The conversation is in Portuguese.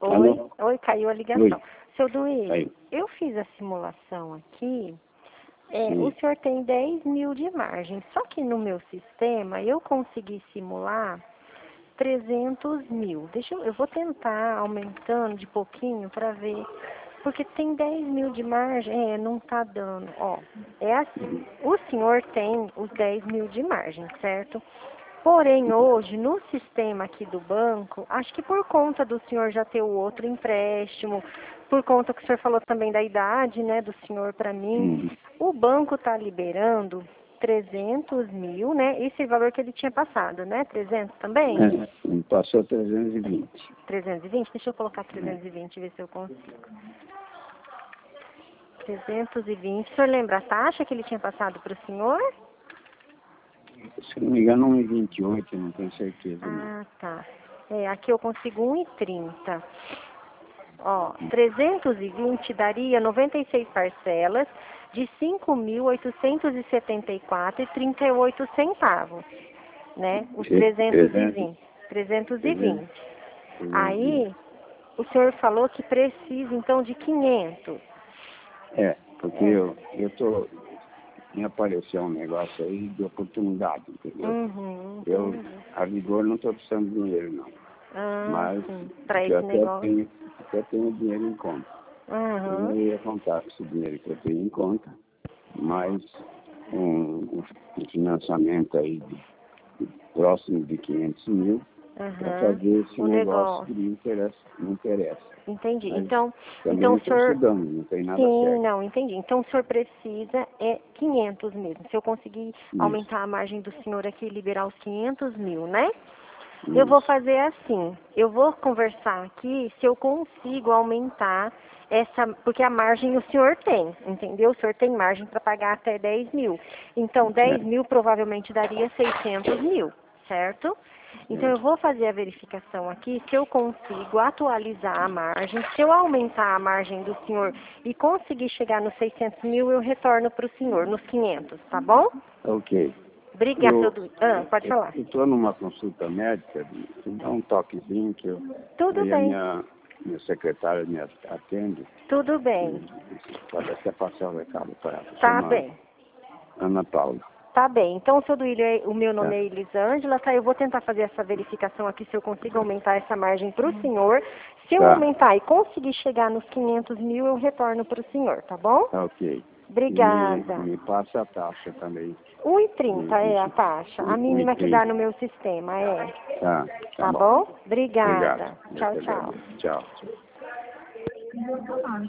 Oi, Alô? oi, caiu a ligação. Oi. Seu Duílio, Aí. eu fiz a simulação aqui. O Sim. senhor tem 10 mil de margem, só que no meu sistema eu consegui simular 300 mil. Eu vou tentar aumentando de pouquinho para ver, porque tem 10 mil de margem, não tá dando. Ó, é assim, o senhor tem os 10 mil de margem, certo? Porém, hoje, no sistema aqui do banco, acho que por conta do senhor já ter o outro empréstimo, por conta que o senhor falou também da idade, né, do senhor para mim, o banco está liberando 300 mil, né, esse valor que ele tinha passado, né, 300 também? Passou 320. 320? Deixa eu colocar 320 e ver se eu consigo. 320. O senhor lembra a taxa que ele tinha passado para o senhor? Se não me engano, 1,28, não tenho certeza. Não. Ah, tá. Aqui eu consigo 1,30. Ó, 320 daria 96 parcelas de 5.874,38 centavos, né? Os 320. 320. Aí, o senhor falou que precisa, então, de 500. Porque me apareceu um negócio aí de oportunidade, entendeu? A rigor não estou precisando de dinheiro, não. Mas para eu esse negócio. até tenho dinheiro em conta. Eu ia contar com esse dinheiro que eu tenho em conta, mas um financiamento aí próximo de 500 mil para fazer esse negócio que me interessa. Entendi. Mas então o o senhor... estudando, não tem nada Sim, certo. não, entendi. Então o senhor precisa 500 mesmo. Se eu conseguir aumentar a margem do senhor aqui e liberar os 500 mil, né? Isso. Eu vou fazer assim, eu vou conversar aqui se eu consigo aumentar essa, porque a margem o senhor tem, entendeu? O senhor tem margem para pagar até 10 mil. Então 10 mil provavelmente daria 600 mil, certo? Então eu vou fazer a verificação aqui, se eu consigo atualizar a margem, se eu aumentar a margem do senhor e conseguir chegar nos 600 mil, eu retorno para o senhor, nos 500, tá bom? Ok. Obrigada, pode falar. Eu estou numa consulta médica, dá um toquezinho que Tudo bem. a minha secretária me atende. Tudo bem. Pode até passar o recado para ela. Tá bem. Ana Paula. Tá bem. Então, seu Duílio, o meu nome é Elisângela, tá? Eu vou tentar fazer essa verificação aqui, se eu consigo aumentar essa margem para o senhor. Se eu aumentar e conseguir chegar nos 500 mil, eu retorno para o senhor, tá bom? Ok. Obrigada. Me passa a taxa também. 1,30 é a taxa, a mínima que dá no meu sistema, Tá bom? Obrigada. Obrigado. Tchau, tchau. Tchau.